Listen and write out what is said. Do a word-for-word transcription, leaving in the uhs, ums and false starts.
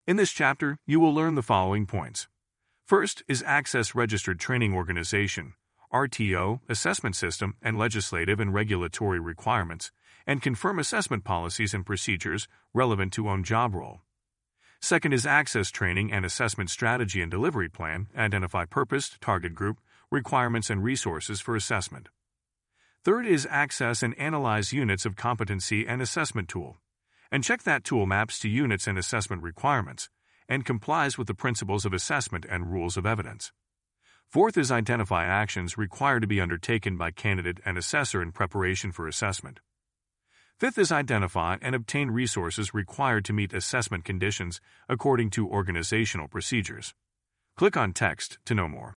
In this chapter, you will learn the following points. First is Access Registered Training Organization, R T O, assessment system and legislative and regulatory requirements, and confirm assessment policies and procedures relevant to own job role. Second is Access Training and Assessment Strategy and Delivery Plan, identify purpose, target group, requirements and resources for assessment. Third is Access and Analyze Units of Competency and Assessment Tool, and check that tool maps to units and assessment requirements, and complies with the principles of assessment and rules of evidence. Fourth is Identify actions required to be undertaken by candidate and assessor in preparation for assessment. Fifth is Identify and obtain resources required to meet assessment conditions according to organizational procedures. Click on Text to know more.